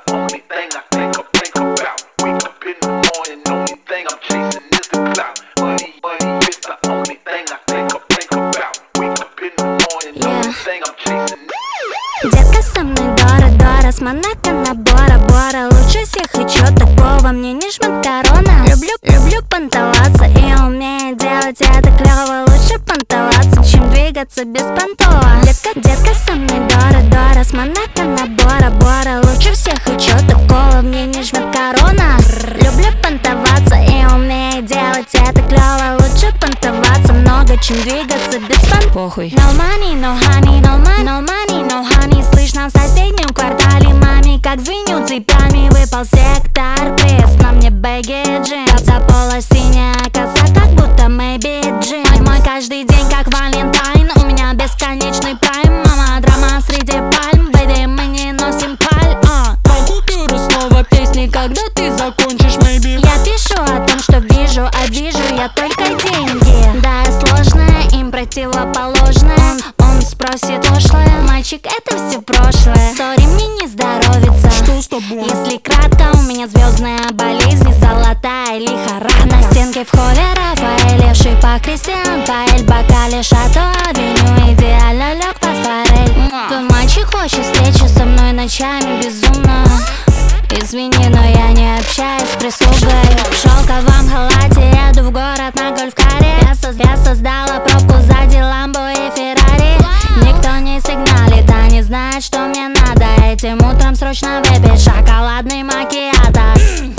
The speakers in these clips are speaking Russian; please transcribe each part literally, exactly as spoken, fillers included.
only thing I think I think about. Wake up in the morning, only thing I'm chasing is the cloud. Money, money is the only thing I think I think about. Wake up in the morning, only thing I'm chasing. Детка со мной Дора-Дора, с Монако на Бора-Бора. Лучше всех и чё такого, мне не жмет корона. Люблю, люблю понтоваться и умею делать это клёво. Лучше понтоваться, чем двигаться без понтова. Детка, детка со мной Дора-Дора, с Монако на Бора-Бора. Лучше всех и чё такого, мне не жмет корона. Люблю понтоваться и умею делать это клёво. Лучше понтоваться много, чем двигаться без понтова. Похуй. No money, no honey, no money, no money, no honey. Слышно в соседнем квартале маме, как звеню цепями. Выпал сектор, пресс на мне бэги джин. За пола синяя коса, как будто maybe джин. Мой, мой каждый день как Валентайн, у меня бесконечный прайм. Мама, драма среди пальм, бэйби, мы не носим паль. uh. Купюру снова песни, когда ты закончишь, maybe. Я пишу о том, что вижу, а вижу я только деньги. Да, я сложная, им противоположная. Он, он спросит пошлое, мальчик, это все прошлое. Сори, мне не здоровится. Что с тобой? Если кратко, у меня звездная болезнь, золотая лихорадка. На стенке в холле Рафаэль, левший по Кристиан Паэль, бокале Шато Авеню, идеально лег под форель. Твой мальчик хочет встречи со мной ночами безумно. Извини, но я не общаюсь с прислугой. В шелковом халате еду в город на гольф-каре. Я, соз... я создала пробку сзади Ламбо и Феррари. Никто не сигналит, а не знает, что мне надо. Этим утром срочно выпить шоколадный макиато.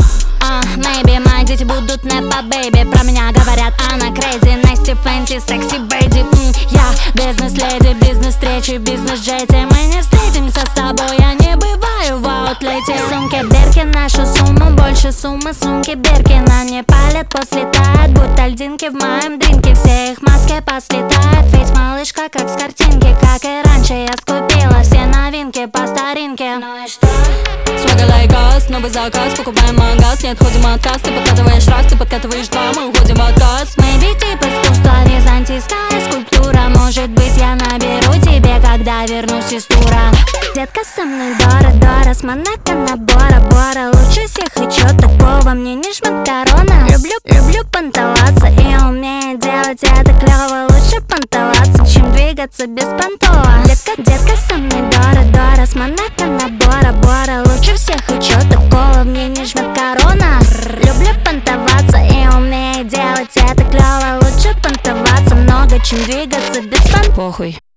uh, Maybe мои дети будут непа, бэйби. Про меня говорят, она крейзи, Насти, фэнси, секси, бэйди. mm, Я бизнес-леди, бизнес-встречи, бизнес-джети. Мы не встретимся с тобой, я не бываю в аутлете. Сумки Биркин, нашу сумму, больше суммы сумки Биркина. Не палят, после тает, будто льдинки в моем дринке. Все их маски послетают, ведь малышка как с картинки. Как и раньше, я скупила все новинки по старинке. Ну и что? Свага лайкас, новый заказ, покупаем магаз. Не отходим от касс, ты подкатываешь раз, ты подкатываешь два, мы уходим в отказ. Maybe тип искусства, византийская скульптура. Может быть, я наберу тебе, когда вернусь из тура. Детка со мной Дора-Дора, с Монако на Бора-Бора. Лучше всех и чё такого, мне не жмет корона. Люблю, люблю понтоваться и умею делать это клёво. Лучше понтоваться, чем двигаться без понтова. Детка, детка со мной Дора-Дора, с Монако на Бора-Бора. Лучше всех и чё такого, мне не жмет корона. Люблю понтоваться и умею делать это клёво. Лучше понтоваться много, чем двигаться без понтова. Похуй.